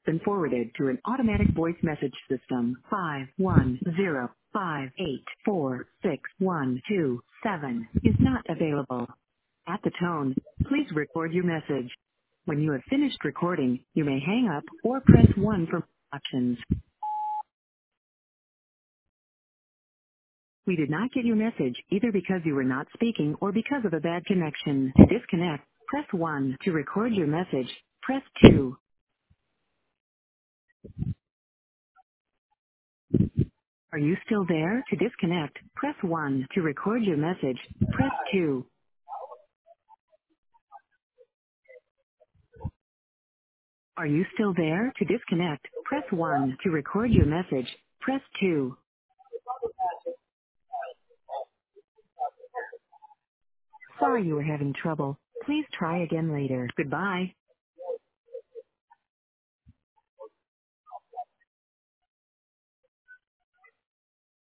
been forwarded to an automatic voice message system. 510584612 is not available. At the tone, please record your message. When you have finished recording, you may hang up or press 1 for options. We did not get your message either because you were not speaking or because of a bad connection. To disconnect, press 1. To record your message, press 2. Are you still there? To disconnect, press 1. To record your message, press 2. Are you still there? To disconnect, press 1. To record your message, press 2. Sorry you were having trouble. Please try again later. Goodbye.